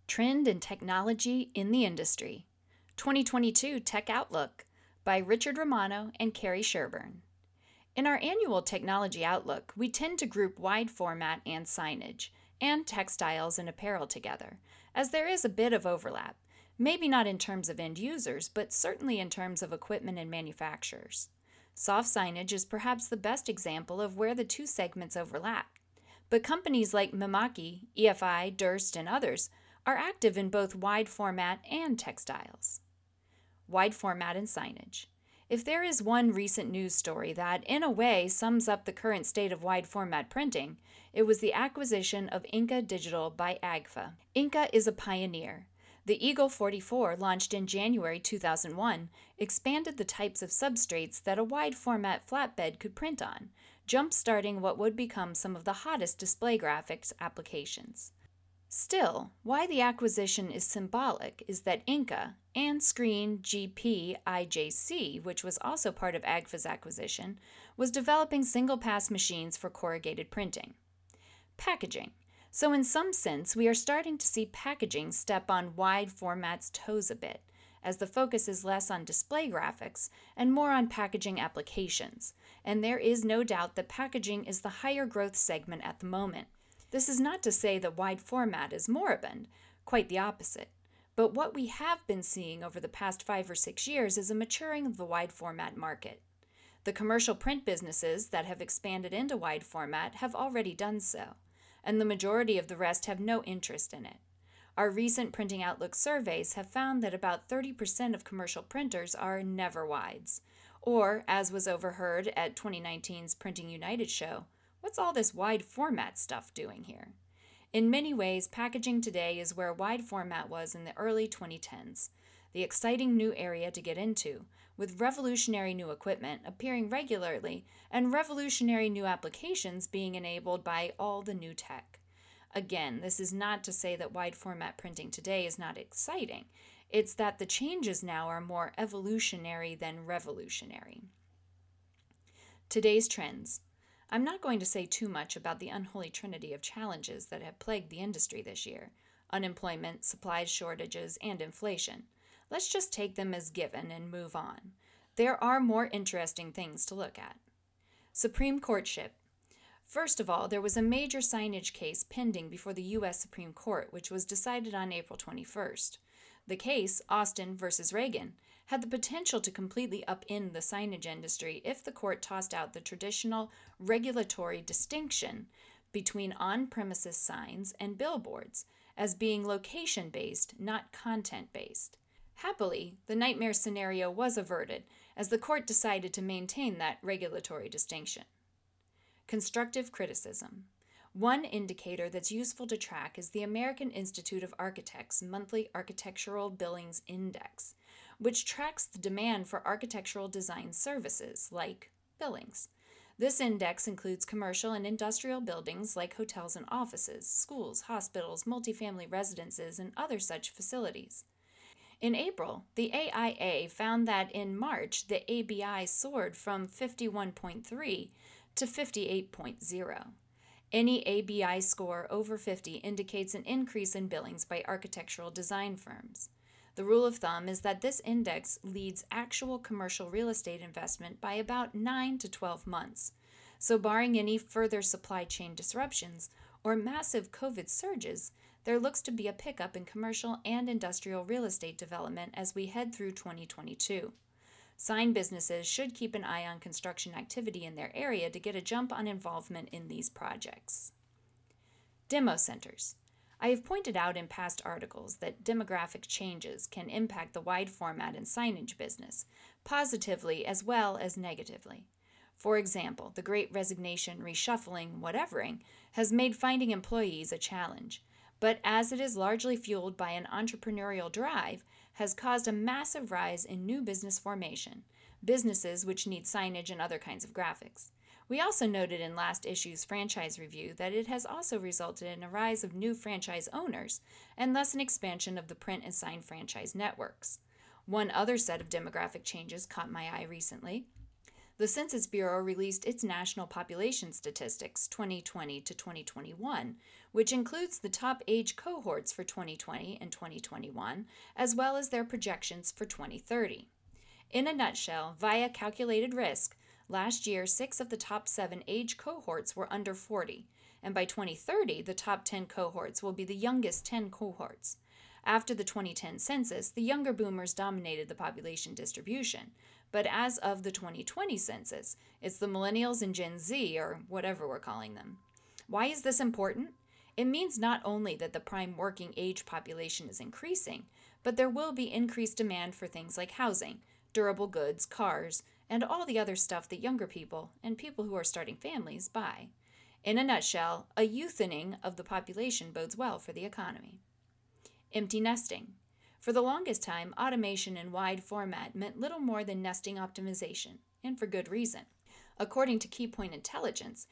Trend and Technology in the Industry 2022 Tech Outlook by Richard Romano and Carrie Sherburne. In our annual Technology Outlook, we tend to group wide format and signage, and textiles and apparel together, as there is a bit of overlap, maybe not in terms of end users, but certainly in terms of equipment and manufacturers. Soft signage is perhaps the best example of where the two segments overlap, but companies like Mimaki, EFI, Durst, and others are active in both wide format and textiles. Wide format and signage. If there is one recent news story that, in a way, sums up the current state of wide format printing, it was the acquisition of Inca Digital by Agfa. Inca is a pioneer. The Eagle 44, launched in January 2001, expanded the types of substrates that a wide format flatbed could print on, jump-starting what would become some of the hottest display graphics applications. Still, why the acquisition is symbolic is that Inca and Screen GP IJC, which was also part of Agfa's acquisition, was developing single-pass machines for corrugated printing. Packaging. So in some sense, we are starting to see packaging step on wide format's toes a bit, as the focus is less on display graphics and more on packaging applications, and there is no doubt that packaging is the higher growth segment at the moment. This is not to say that wide format is moribund, quite the opposite. But what we have been seeing over the past 5 or 6 years is a maturing of the wide format market. The commercial print businesses that have expanded into wide format have already done so, and the majority of the rest have no interest in it. Our recent Printing Outlook surveys have found that about 30% of commercial printers are never wides, or, as was overheard at 2019's Printing United show, what's all this wide format stuff doing here? In many ways, packaging today is where wide format was in the early 2010s, the exciting new area to get into, with revolutionary new equipment appearing regularly and revolutionary new applications being enabled by all the new tech. Again, this is not to say that wide format printing today is not exciting. It's that the changes now are more evolutionary than revolutionary. Today's trends. I'm not going to say too much about the unholy trinity of challenges that have plagued the industry this year: unemployment, supply shortages, and inflation. Let's just take them as given and move on. There are more interesting things to look at. Supreme Courtship. First of all, there was a major signage case pending before the U.S. Supreme Court, which was decided on April 21st. The case, Austin versus Reagan, had the potential to completely upend the signage industry if the court tossed out the traditional regulatory distinction between on-premises signs and billboards as being location-based, not content-based. Happily, the nightmare scenario was averted as the court decided to maintain that regulatory distinction. Constructive criticism. One indicator that's useful to track is the American Institute of Architects' monthly Architectural Billings Index, which tracks the demand for architectural design services, like billings. This index includes commercial and industrial buildings like hotels and offices, schools, hospitals, multifamily residences, and other such facilities. In April, the AIA found that in March, the ABI soared from 51.3 to 58.0. Any ABI score over 50 indicates an increase in billings by architectural design firms. The rule of thumb is that this index leads actual commercial real estate investment by about 9 to 12 months. So barring any further supply chain disruptions or massive COVID surges, there looks to be a pickup in commercial and industrial real estate development as we head through 2022. Sign businesses should keep an eye on construction activity in their area to get a jump on involvement in these projects. Demo centers. I have pointed out in past articles that demographic changes can impact the wide format and signage business, positively as well as negatively. For example, the Great Resignation, reshuffling, whatevering, has made finding employees a challenge, but as it is largely fueled by an entrepreneurial drive, has caused a massive rise in new business formation, businesses which need signage and other kinds of graphics. We also noted in last issue's franchise review that it has also resulted in a rise of new franchise owners and thus an expansion of the print and sign franchise networks. One other set of demographic changes caught my eye recently. The Census Bureau released its national population statistics 2020 to 2021, which includes the top age cohorts for 2020 and 2021, as well as their projections for 2030. In a nutshell, via calculated risk, last year 6 of the top 7 age cohorts were under 40, and by 2030, the top 10 cohorts will be the youngest 10 cohorts. After the 2010 census, the younger boomers dominated the population distribution, but as of the 2020 census, it's the millennials and Gen Z, or whatever we're calling them. Why is this important? It means not only that the prime working age population is increasing, but there will be increased demand for things like housing, durable goods, cars, and all the other stuff that younger people and people who are starting families buy. In a nutshell, a youthening of the population bodes well for the economy. Empty nesting. For the longest time, automation in wide format meant little more than nesting optimization, and for good reason. According to Keypoint Intelligence,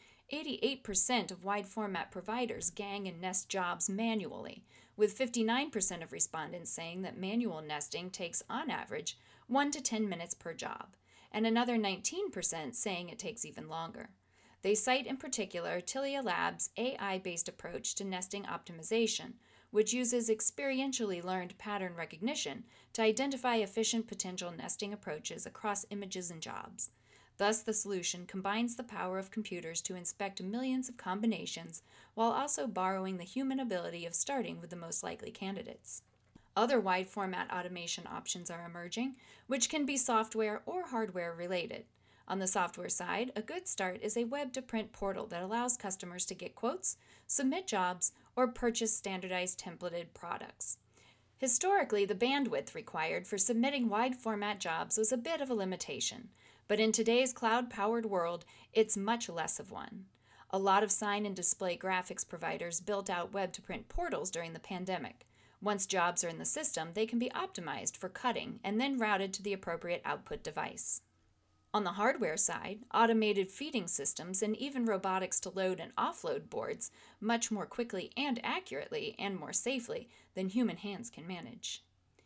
88% of wide format providers gang and nest jobs manually, with 59% of respondents saying that manual nesting takes, on average, 1 to 10 minutes per job, and another 19% saying it takes even longer. They cite in particular Tilia Labs' AI-based approach to nesting optimization, which uses experientially learned pattern recognition to identify efficient potential nesting approaches across images and jobs. Thus, the solution combines the power of computers to inspect millions of combinations while also borrowing the human ability of starting with the most likely candidates. Other wide-format automation options are emerging, which can be software or hardware related. On the software side, a good start is a web-to-print portal that allows customers to get quotes, submit jobs, or purchase standardized templated products. Historically, the bandwidth required for submitting wide-format jobs was a bit of a limitation, but in today's cloud-powered world, it's much less of one. A lot of sign and display graphics providers built out web-to-print portals during the pandemic. Once jobs are in the system, they can be optimized for cutting and then routed to the appropriate output device. On the hardware side, automated feeding systems and even robotics to load and offload boards much more quickly and accurately and more safely than human hands can manage.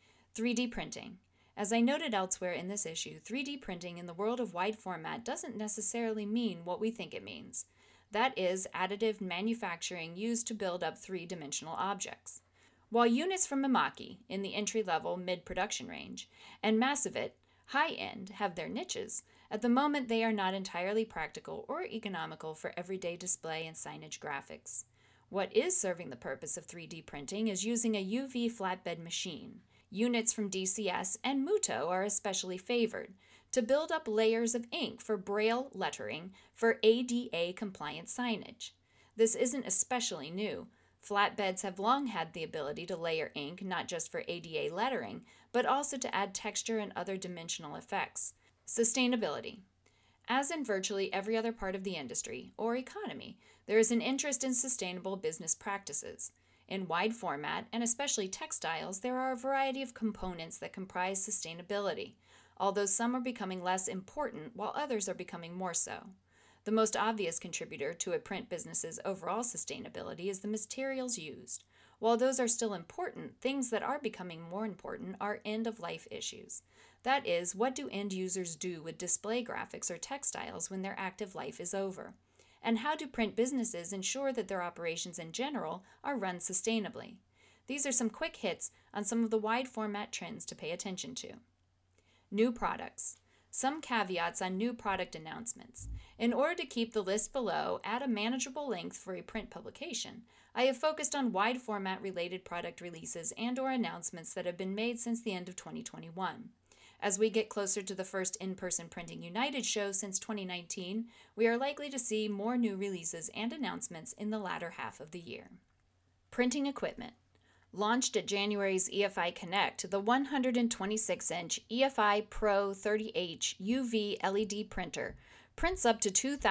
3D printing. As I noted elsewhere in this issue, 3D printing in the world of wide format doesn't necessarily mean what we think it means. That is, additive manufacturing used to build up three-dimensional objects. While units from Mimaki, in the entry-level mid-production range, and Massivit, high-end, have their niches, at the moment they are not entirely practical or economical for everyday display and signage graphics. What is serving the purpose of 3D printing is using a UV flatbed machine. Units from DCS and Muto are especially favored, to build up layers of ink for Braille lettering for ADA-compliant signage. This isn't especially new. Flatbeds have long had the ability to layer ink not just for ADA lettering, but also to add texture and other dimensional effects. Sustainability. As in virtually every other part of the industry, or economy, there is an interest in sustainable business practices. In wide format, and especially textiles, there are a variety of components that comprise sustainability, although some are becoming less important while others are becoming more so. The most obvious contributor to a print business's overall sustainability is the materials used. While those are still important, things that are becoming more important are end-of-life issues. That is, what do end users do with display graphics or textiles when their active life is over? And how do print businesses ensure that their operations in general are run sustainably? These are some quick hits on some of the wide format trends to pay attention to. New products. Some caveats on new product announcements. In order to keep the list below at a manageable length for a print publication, I have focused on wide format related product releases and/or announcements that have been made since the end of 2021. As we get closer to the first in-person Printing United show since 2019, we are likely to see more new releases and announcements in the latter half of the year. Printing equipment. Launched at January's EFI Connect, the 126-inch EFI Pro 30H UV LED printer prints up to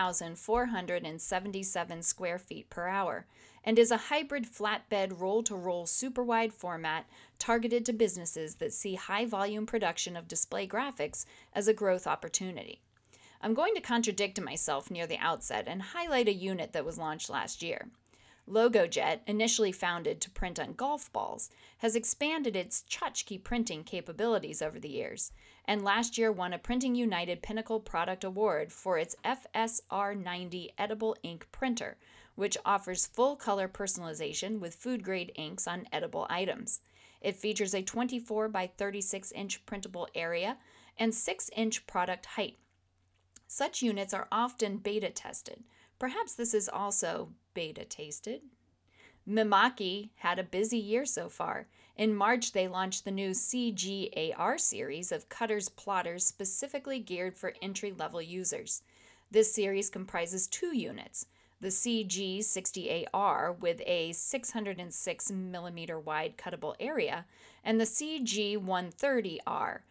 2,477 square feet per hour and is a hybrid flatbed roll-to-roll super-wide format targeted to businesses that see high-volume production of display graphics as a growth opportunity. I'm going to contradict myself near the outset and highlight a unit that was launched last year. LogoJet, initially founded to print on golf balls, has expanded its tchotchke printing capabilities over the years, and last year won a Printing United Pinnacle Product Award for its FSR90 edible ink printer, which offers full color personalization with food-grade inks on edible items. It features a 24 by 36 inch printable area and 6-inch product height. Such units are often beta tested. Perhaps this is also beta tasted. Mimaki had a busy year so far. In March, they launched the new CGAR series of cutters plotters specifically geared for entry-level users. This series comprises 2 units, the CG60AR with a 606mm wide cuttable area, and the CG130R,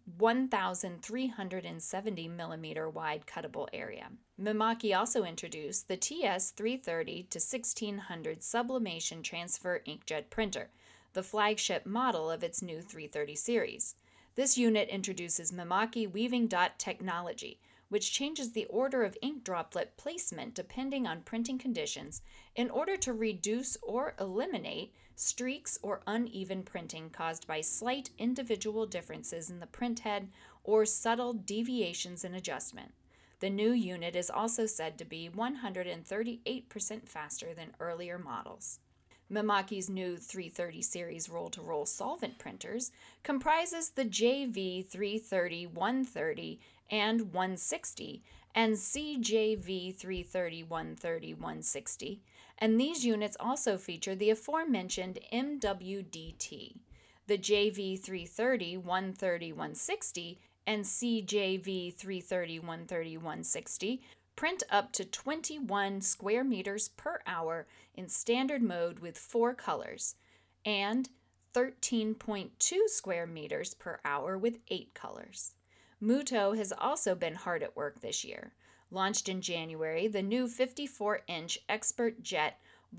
1,370mm wide cuttable area. Mimaki also introduced the TS330 to 1600 sublimation transfer inkjet printer, the flagship model of its new 330 series. This unit introduces Mimaki weaving dot technology, which changes the order of ink droplet placement depending on printing conditions in order to reduce or eliminate streaks or uneven printing caused by slight individual differences in the printhead or subtle deviations in adjustment. The new unit is also said to be 138% faster than earlier models. Mimaki's new 330 series roll-to-roll solvent printers comprises the JV330 130 and 160 and CJV330 130 160, and these units also feature the aforementioned MWDT. The JV330 130 160 and CJV330 130 160 print up to 21 square meters per hour in standard mode with 4 colors, and 13.2 square meters per hour with 8 colors. Mutoh has also been hard at work this year. Launched in January, the new 54-inch ExpertJet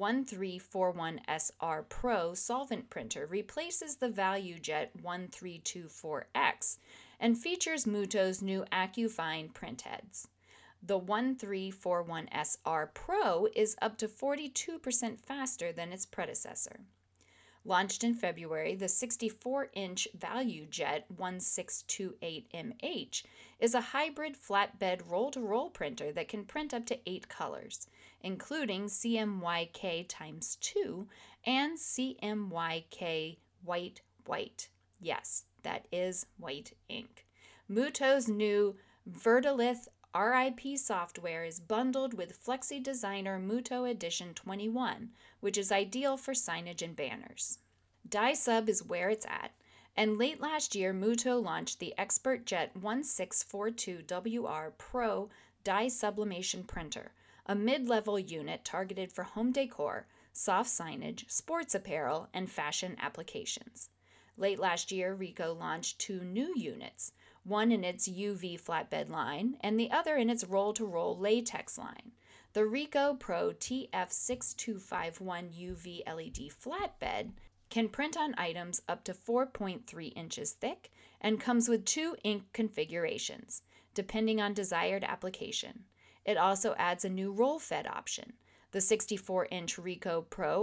1341SR Pro solvent printer replaces the ValueJet 1324X and features Mutoh's new AccuFine printheads. The 1341SR Pro is up to 42% faster than its predecessor. Launched in February, the 64-inch ValueJet 1628MH is a hybrid flatbed roll-to-roll printer that can print up to 8 colors, including CMYK x2 and CMYK white. Yes, that is white ink. Mutoh's new Vertilith RIP software is bundled with Flexi Designer Mutoh Edition 21, which is ideal for signage and banners. Dye-Sub is where it's at, and late last year Mutoh launched the ExpertJet 1642WR Pro Dye Sublimation Printer, a mid-level unit targeted for home decor, soft signage, sports apparel, and fashion applications. Late last year, Ricoh launched 2 new units, one in its UV flatbed line and the other in its roll-to-roll latex line. The Ricoh Pro TF6251 UV LED flatbed can print on items up to 4.3 inches thick and comes with 2 ink configurations, depending on desired application. It also adds a new roll-fed option. The 64-inch Ricoh Pro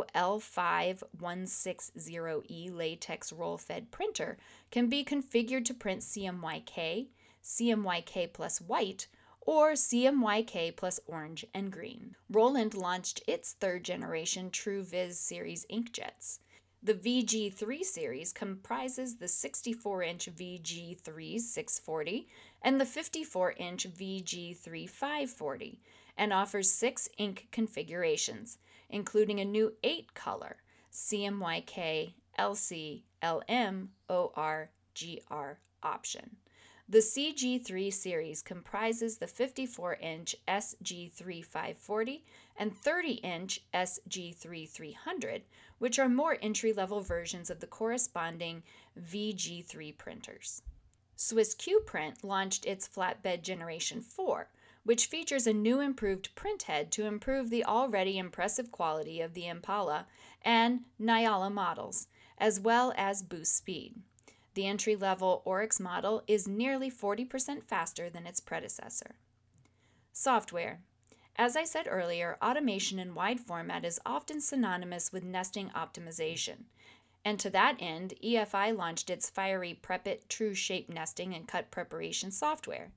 L5160E latex roll-fed printer can be configured to print CMYK, CMYK plus white, or CMYK plus orange and green. Roland launched its 3rd generation TrueViz series inkjets. The VG3 series comprises the 64-inch VG3 640 and the 54-inch VG3 540, and offers 6 ink configurations, including a new 8-color CMYK, LC, LM, OR, GR option. The CG3 series comprises the 54-inch SG3 540 and 30-inch SG3 300, which are more entry-level versions of the corresponding VG3 printers. Swiss Q-Print launched its Flatbed Generation 4, which features a new improved printhead to improve the already impressive quality of the Impala and Nyala models, as well as boost speed. The entry-level Oryx model is nearly 40% faster than its predecessor. Software. As I said earlier, automation in wide format is often synonymous with nesting optimization. And to that end, EFI launched its fiery Prepit True Shape Nesting and Cut Preparation software.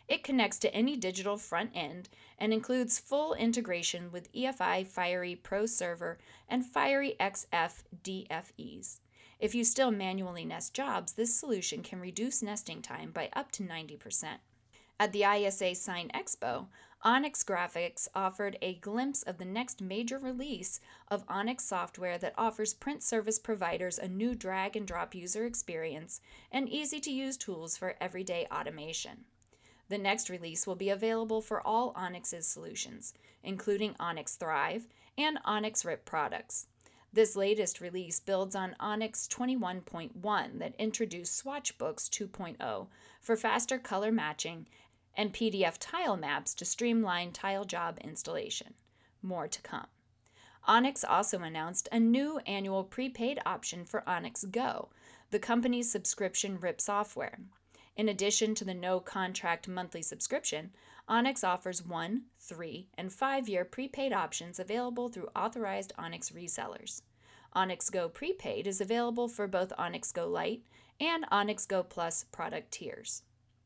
It connects to any digital front end and includes full integration with EFI Fiery Pro Server and Fiery XF DFEs. If you still manually nest jobs, this solution can reduce nesting time by up to 90%. At the ISA Sign Expo, Onyx Graphics offered a glimpse of the next major release of Onyx software that offers print service providers a new drag-and-drop user experience and easy-to-use tools for everyday automation. The next release will be available for all Onyx's solutions, including Onyx Thrive and Onyx RIP products. This latest release builds on Onyx 21.1 that introduced Swatchbooks 2.0 for faster color matching and PDF tile maps to streamline tile job installation. More to come. Onyx also announced a new annual prepaid option for Onyx Go, the company's subscription RIP software. In addition to the no-contract monthly subscription, Onyx offers 1, 3, and 5-year prepaid options available through authorized Onyx resellers. Onyx Go Prepaid is available for both Onyx Go Lite and Onyx Go Plus product tiers.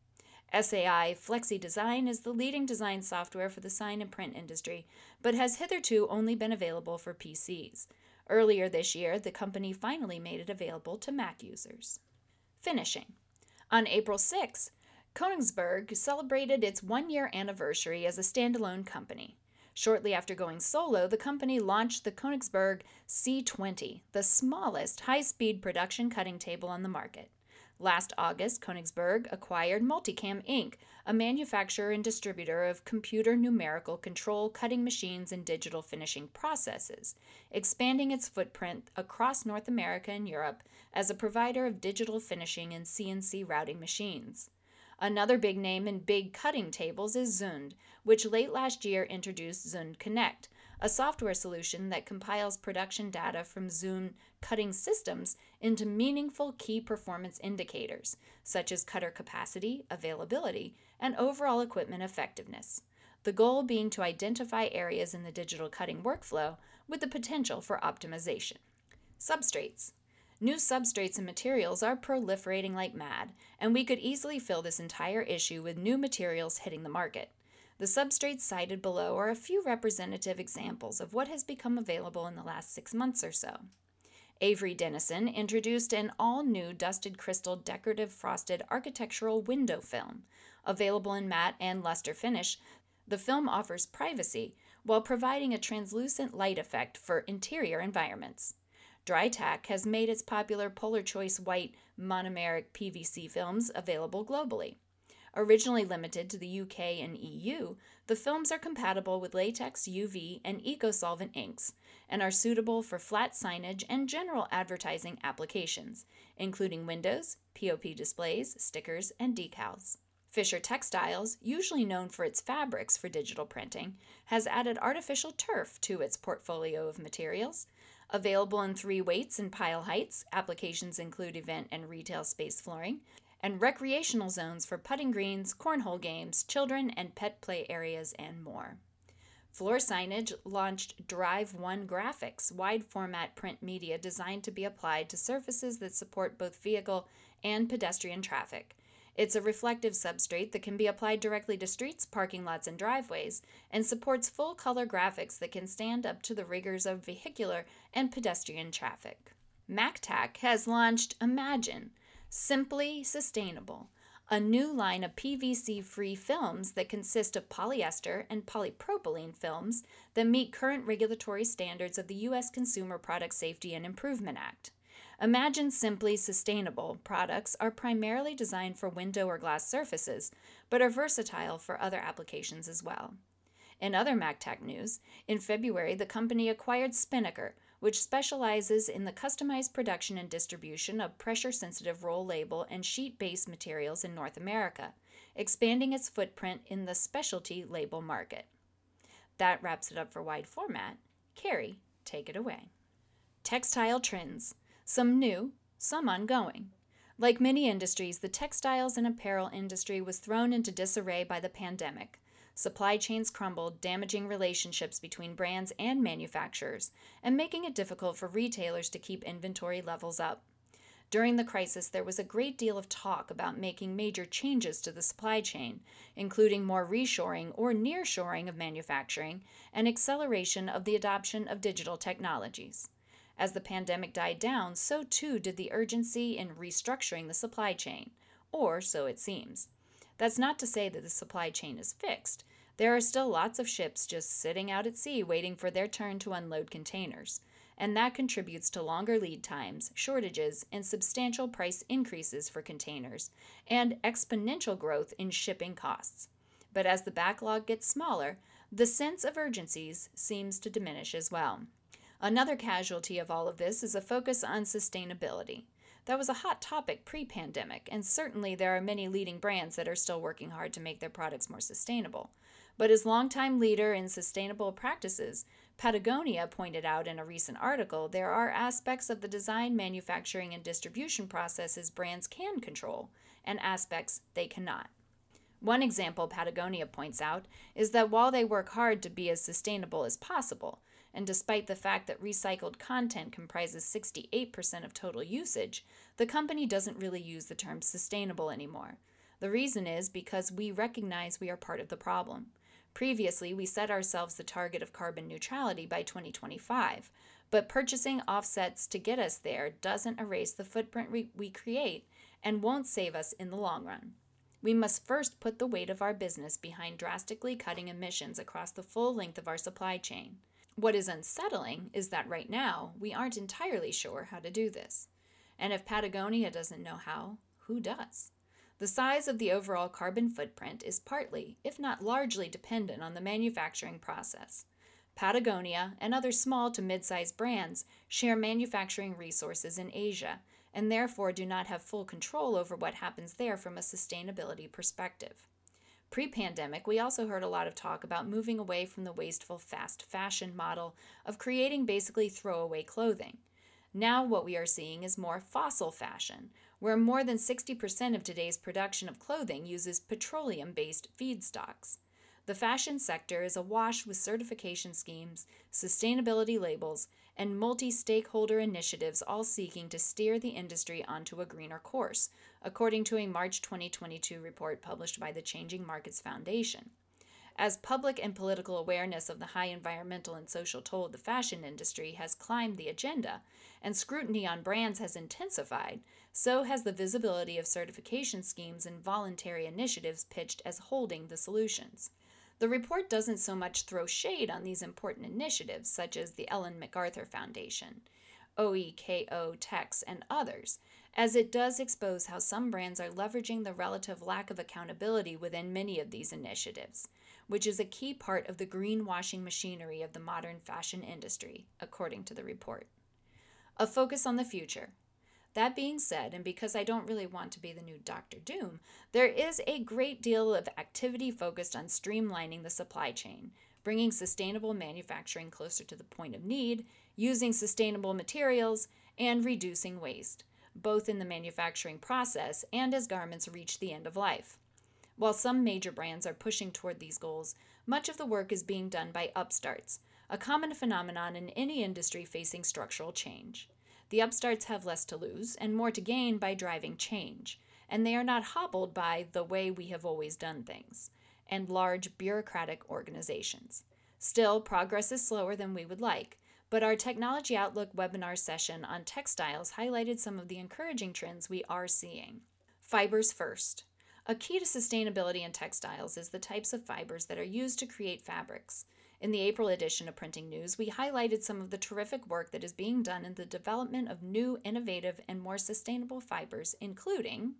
SAI Flexi Design is the leading design software for the sign and print industry, but has hitherto only been available for PCs. Earlier this year, the company finally made it available to Mac users. Finishing. On April 6, Koenigsberg celebrated its one-year anniversary as a standalone company. Shortly after going solo, the company launched the Koenigsberg C20, the smallest high-speed production cutting table on the market. Last August, Koenigsberg acquired Multicam Inc., a manufacturer and distributor of computer numerical control cutting machines and digital finishing processes, expanding its footprint across North America and Europe as a provider of digital finishing and CNC routing machines. Another big name in big cutting tables is Zund, which late last year introduced Zund Connect, a software solution that compiles production data from Zund cutting systems into meaningful key performance indicators, such as cutter capacity, availability, and overall equipment effectiveness. The goal being to identify areas in the digital cutting workflow with the potential for optimization. Substrates. New substrates and materials are proliferating like mad, and we could easily fill this entire issue with new materials hitting the market. The substrates cited below are a few representative examples of what has become available in the last 6 months or so. Avery Dennison introduced an all-new dusted crystal decorative frosted architectural window film. Available in matte and luster finish, the film offers privacy while providing a translucent light effect for interior environments. DryTac has made its popular Polar Choice white monomeric PVC films available globally. Originally limited to the UK and EU, the films are compatible with latex, UV, and eco-solvent inks, and are suitable for flat signage and general advertising applications, including windows, POP displays, stickers, and decals. Fisher Textiles, usually known for its fabrics for digital printing, has added artificial turf to its portfolio of materials. Available in 3 weights and pile heights, applications include event and retail space flooring, and recreational zones for putting greens, cornhole games, children and pet play areas, and more. Floor Signage launched Drive One Graphics, wide-format print media designed to be applied to surfaces that support both vehicle and pedestrian traffic. It's a reflective substrate that can be applied directly to streets, parking lots, and driveways, and supports full-color graphics that can stand up to the rigors of vehicular and pedestrian traffic. MacTac has launched Imagine, Simply Sustainable, a new line of PVC-free films that consist of polyester and polypropylene films that meet current regulatory standards of the U.S. Consumer Product Safety and Improvement Act. Imagine Simply Sustainable products are primarily designed for window or glass surfaces, but are versatile for other applications as well. In other MacTac news, in February the company acquired Spinnaker, which specializes in the customized production and distribution of pressure-sensitive roll label and sheet-based materials in North America, expanding its footprint in the specialty label market. That wraps it up for wide format. Carrie, take it away. Textile trends. Some new, some ongoing. Like many industries, the textiles and apparel industry was thrown into disarray by the pandemic. Supply chains crumbled, damaging relationships between brands and manufacturers, and making it difficult for retailers to keep inventory levels up. During the crisis, there was a great deal of talk about making major changes to the supply chain, including more reshoring or nearshoring of manufacturing and acceleration of the adoption of digital technologies. As the pandemic died down, so too did the urgency in restructuring the supply chain, or so it seems. That's not to say that the supply chain is fixed. There are still lots of ships just sitting out at sea waiting for their turn to unload containers, and that contributes to longer lead times, shortages, and substantial price increases for containers, and exponential growth in shipping costs. But as the backlog gets smaller, the sense of urgency seems to diminish as well. Another casualty of all of this is a focus on sustainability. That was a hot topic pre-pandemic, and certainly there are many leading brands that are still working hard to make their products more sustainable. But as longtime leader in sustainable practices, Patagonia pointed out in a recent article, there are aspects of the design, manufacturing, and distribution processes brands can control, and aspects they cannot. One example Patagonia points out is that while they work hard to be as sustainable as possible, and despite the fact that recycled content comprises 68% of total usage, the company doesn't really use the term sustainable anymore. The reason is because we recognize we are part of the problem. Previously, we set ourselves the target of carbon neutrality by 2025, but purchasing offsets to get us there doesn't erase the footprint we create and won't save us in the long run. We must first put the weight of our business behind drastically cutting emissions across the full length of our supply chain. What is unsettling is that right now, we aren't entirely sure how to do this. And if Patagonia doesn't know how, who does? The size of the overall carbon footprint is partly, if not largely, dependent on the manufacturing process. Patagonia and other small to mid-sized brands share manufacturing resources in Asia and therefore do not have full control over what happens there from a sustainability perspective. Pre-pandemic, we also heard a lot of talk about moving away from the wasteful fast fashion model of creating basically throwaway clothing. Now what we are seeing is more fossil fashion, where more than 60% of today's production of clothing uses petroleum-based feedstocks. The fashion sector is awash with certification schemes, sustainability labels, and multi-stakeholder initiatives all seeking to steer the industry onto a greener course, according to a March 2022 report published by the Changing Markets Foundation. As public and political awareness of the high environmental and social toll of the fashion industry has climbed the agenda, and scrutiny on brands has intensified, so has the visibility of certification schemes and voluntary initiatives pitched as holding the solutions. The report doesn't so much throw shade on these important initiatives, such as the Ellen MacArthur Foundation, OEKO, Tex, and others, as it does expose how some brands are leveraging the relative lack of accountability within many of these initiatives, which is a key part of the greenwashing machinery of the modern fashion industry, according to the report. A focus on the future. That being said, and because I don't really want to be the new Dr. Doom, there is a great deal of activity focused on streamlining the supply chain, bringing sustainable manufacturing closer to the point of need, using sustainable materials, and reducing waste, both in the manufacturing process and as garments reach the end of life. While some major brands are pushing toward these goals, much of the work is being done by upstarts, a common phenomenon in any industry facing structural change. The upstarts have less to lose and more to gain by driving change, and they are not hobbled by the way we have always done things and large bureaucratic organizations. Still, progress is slower than we would like, but our Technology Outlook webinar session on textiles highlighted some of the encouraging trends we are seeing. Fibers first. A key to sustainability in textiles is the types of fibers that are used to create fabrics. In the April edition of Printing News, we highlighted some of the terrific work that is being done in the development of new, innovative, and more sustainable fibers, including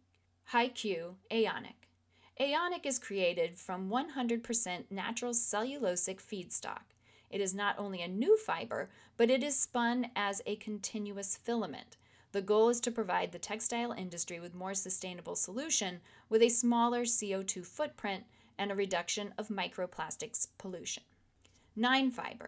HiQ AeoniQ. AeoniQ is created from 100% natural cellulosic feedstock. It is not only a new fiber, but it is spun as a continuous filament. The goal is to provide the textile industry with more sustainable solution with a smaller CO2 footprint and a reduction of microplastics pollution. 9Fiber.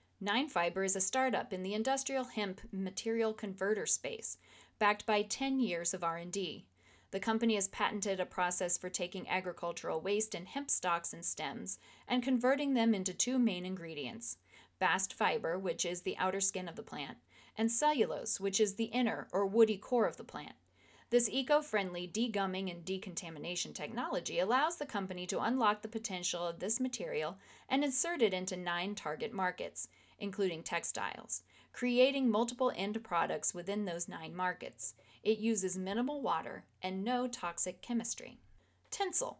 9Fiber is a startup in the industrial hemp material converter space, backed by 10 years of R&D. The company has patented a process for taking agricultural waste and hemp stalks and stems and converting them into two main ingredients, bast fiber, which is the outer skin of the plant, and cellulose, which is the inner or woody core of the plant. This eco-friendly degumming and decontamination technology allows the company to unlock the potential of this material and insert it into 9 target markets, including textiles, creating multiple end products within those 9 markets. It uses minimal water and no toxic chemistry. Tencel.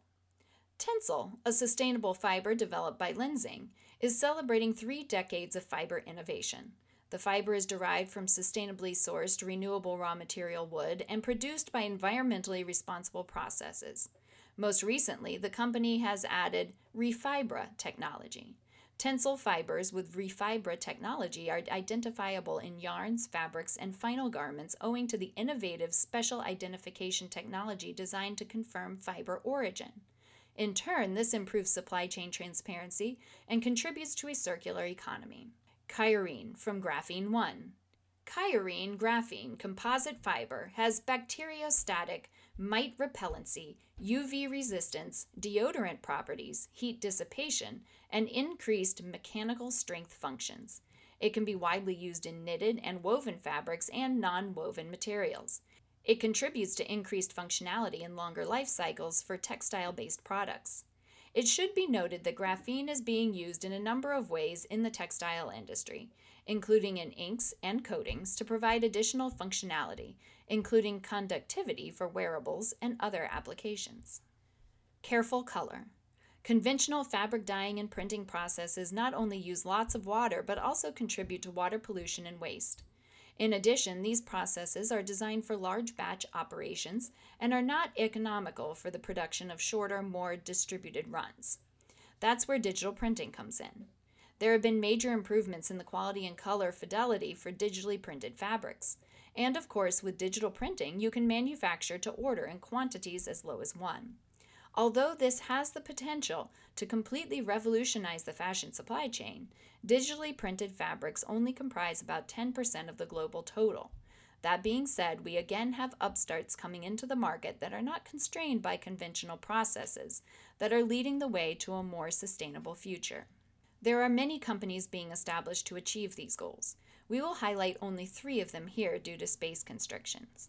Tencel, a sustainable fiber developed by Lenzing, is celebrating 3 decades of fiber innovation. The fiber is derived from sustainably sourced renewable raw material wood and produced by environmentally responsible processes. Most recently, the company has added Refibra technology. Tencel fibers with Refibra technology are identifiable in yarns, fabrics, and final garments owing to the innovative special identification technology designed to confirm fiber origin. In turn, this improves supply chain transparency and contributes to a circular economy. Kyrene from Graphene One. Kyrene graphene composite fiber has bacteriostatic, mite repellency, UV resistance, deodorant properties, heat dissipation, and increased mechanical strength functions. It can be widely used in knitted and woven fabrics and non-woven materials. It contributes to increased functionality and longer life cycles for textile-based products. It should be noted that graphene is being used in a number of ways in the textile industry, including in inks and coatings to provide additional functionality, including conductivity for wearables and other applications. Careful color. Conventional fabric dyeing and printing processes not only use lots of water but also contribute to water pollution and waste. In addition, these processes are designed for large batch operations and are not economical for the production of shorter, more distributed runs. That's where digital printing comes in. There have been major improvements in the quality and color fidelity for digitally printed fabrics. And of course, with digital printing, you can manufacture to order in quantities as low as 1. Although this has the potential to completely revolutionize the fashion supply chain, digitally printed fabrics only comprise about 10% of the global total. That being said, we again have upstarts coming into the market that are not constrained by conventional processes, that are leading the way to a more sustainable future. There are many companies being established to achieve these goals. We will highlight only 3 of them here due to space constrictions.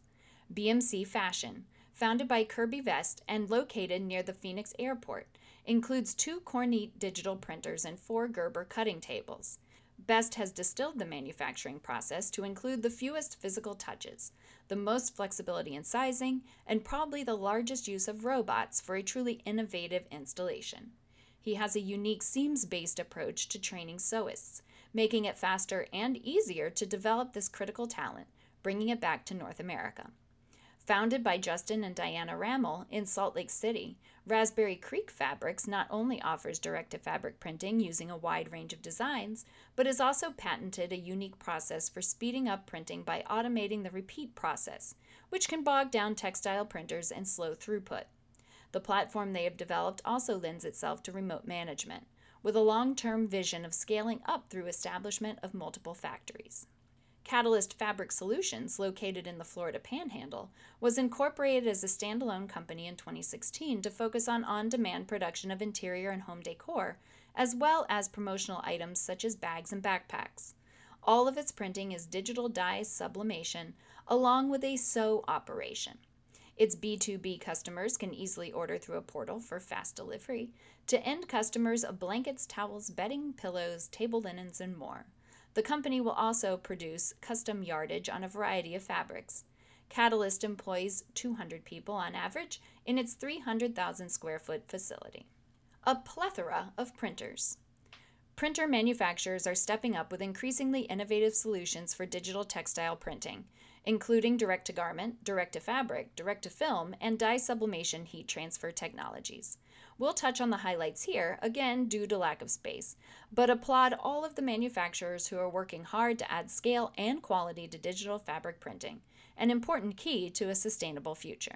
BMC Fashion, founded by Kirby Vest and located near the Phoenix Airport, includes 2 Kornit digital printers and 4 Gerber cutting tables. Best has distilled the manufacturing process to include the fewest physical touches, the most flexibility in sizing, and probably the largest use of robots for a truly innovative installation. He has a unique seams-based approach to training sewists, making it faster and easier to develop this critical talent, bringing it back to North America. Founded by Justin and Diana Rammel in Salt Lake City, Raspberry Creek Fabrics not only offers direct-to-fabric printing using a wide range of designs, but has also patented a unique process for speeding up printing by automating the repeat process, which can bog down textile printers and slow throughput. The platform they have developed also lends itself to remote management, with a long-term vision of scaling up through establishment of multiple factories. Catalyst Fabric Solutions, located in the Florida Panhandle, was incorporated as a standalone company in 2016 to focus on on-demand production of interior and home decor, as well as promotional items such as bags and backpacks. All of its printing is digital dye sublimation, along with a sew operation. Its B2B customers can easily order through a portal for fast delivery, to end customers of blankets, towels, bedding, pillows, table linens, and more. The company will also produce custom yardage on a variety of fabrics. Catalyst employs 200 people on average in its 300,000 square foot facility. A plethora of printers. Printer manufacturers are stepping up with increasingly innovative solutions for digital textile printing, including direct-to-garment, direct-to-fabric, direct-to-film, and dye sublimation heat transfer technologies. We'll touch on the highlights here, again due to lack of space, but applaud all of the manufacturers who are working hard to add scale and quality to digital fabric printing, an important key to a sustainable future.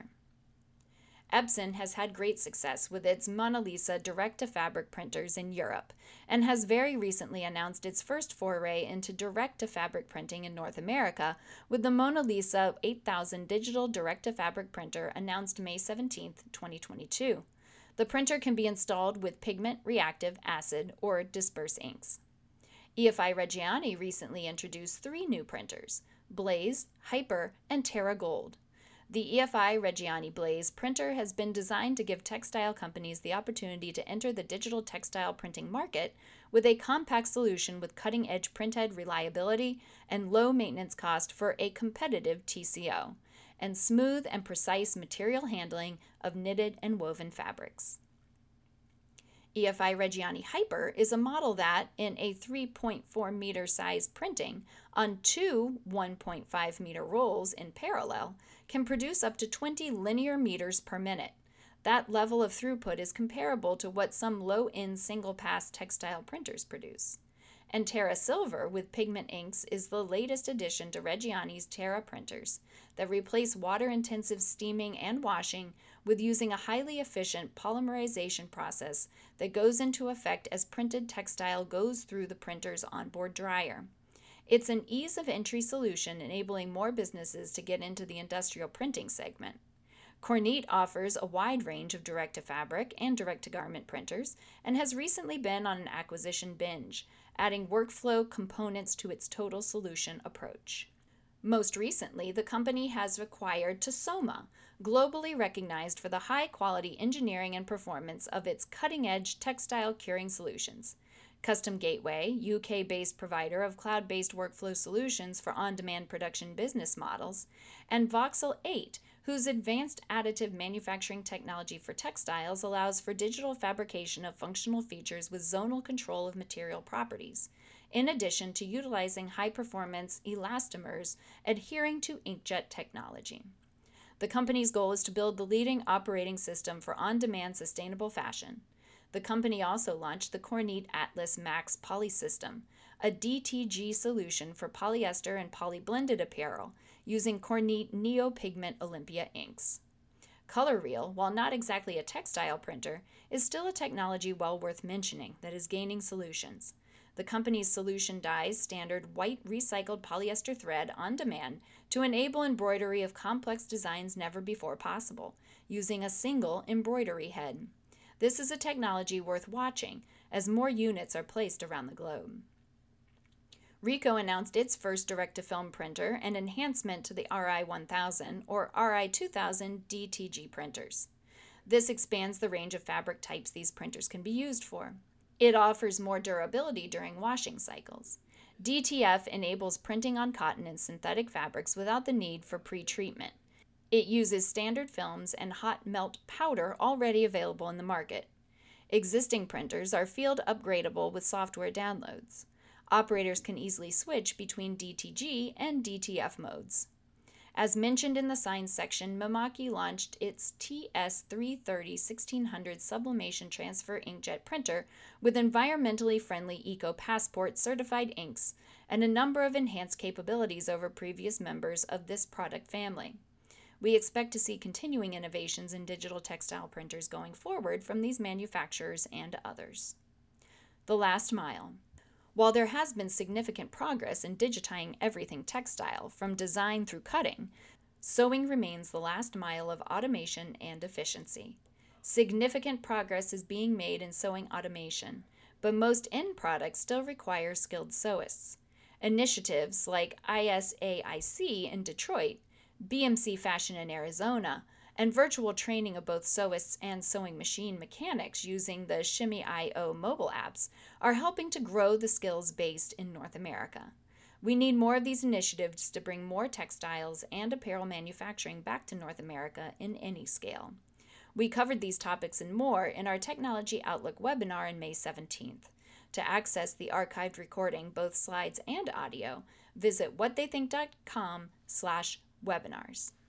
Epson has had great success with its Mona Lisa direct-to-fabric printers in Europe and has very recently announced its first foray into direct-to-fabric printing in North America with the Mona Lisa 8000 digital direct-to-fabric printer announced May 17, 2022. The printer can be installed with pigment, reactive, acid, or disperse inks. EFI Reggiani recently introduced 3 new printers: Blaze, Hyper, and Terra Gold. The EFI Reggiani Blaze printer has been designed to give textile companies the opportunity to enter the digital textile printing market with a compact solution with cutting-edge printhead reliability and low maintenance cost for a competitive TCO, and smooth and precise material handling of knitted and woven fabrics. EFI Reggiani Hyper is a model that, in a 3.4 meter size printing on 2 1.5 meter rolls in parallel, can produce up to 20 linear meters per minute. That level of throughput is comparable to what some low-end single-pass textile printers produce. And Terra Silver with pigment inks is the latest addition to Reggiani's Terra printers that replace water-intensive steaming and washing with using a highly efficient polymerization process that goes into effect as printed textile goes through the printer's onboard dryer. It's an ease of entry solution enabling more businesses to get into the industrial printing segment. Kornit offers a wide range of direct-to-fabric and direct-to-garment printers and has recently been on an acquisition binge, adding workflow components to its total solution approach. Most recently, the company has acquired Tesoma, globally recognized for the high-quality engineering and performance of its cutting-edge textile curing solutions. Custom Gateway, UK-based provider of cloud-based workflow solutions for on-demand production business models, and Voxel 8, whose advanced additive manufacturing technology for textiles allows for digital fabrication of functional features with zonal control of material properties, in addition to utilizing high-performance elastomers adhering to inkjet technology. The company's goal is to build the leading operating system for on-demand sustainable fashion. The company also launched the Kornit Atlas Max Poly System, a DTG solution for polyester and polyblended apparel using Kornit Neopigment Olympia inks. ColorReal, while not exactly a textile printer, is still a technology well worth mentioning that is gaining solutions. The company's solution dyes standard white recycled polyester thread on demand to enable embroidery of complex designs never before possible, using a single embroidery head. This is a technology worth watching as more units are placed around the globe. Ricoh announced its first direct-to-film printer, an enhancement to the RI-1000 or RI-2000 DTG printers. This expands the range of fabric types these printers can be used for. It offers more durability during washing cycles. DTF enables printing on cotton and synthetic fabrics without the need for pre-treatment. It uses standard films and hot melt powder already available in the market. Existing printers are field upgradable with software downloads. Operators can easily switch between DTG and DTF modes. As mentioned in the signs section, Mimaki launched its TS330-1600 sublimation transfer inkjet printer with environmentally friendly EcoPassport certified inks and a number of enhanced capabilities over previous members of this product family. We expect to see continuing innovations in digital textile printers going forward from these manufacturers and others. The last mile. While there has been significant progress in digitizing everything textile, from design through cutting, sewing remains the last mile of automation and efficiency. Significant progress is being made in sewing automation, but most end products still require skilled sewists. Initiatives like ISAIC in Detroit, BMC Fashion in Arizona, and virtual training of both sewists and sewing machine mechanics using the Shimmy.io mobile apps are helping to grow the skills based in North America. We need more of these initiatives to bring more textiles and apparel manufacturing back to North America in any scale. We covered these topics and more in our Technology Outlook webinar on May 17th. To access the archived recording, both slides and audio, visit whattheythink.com/webinars.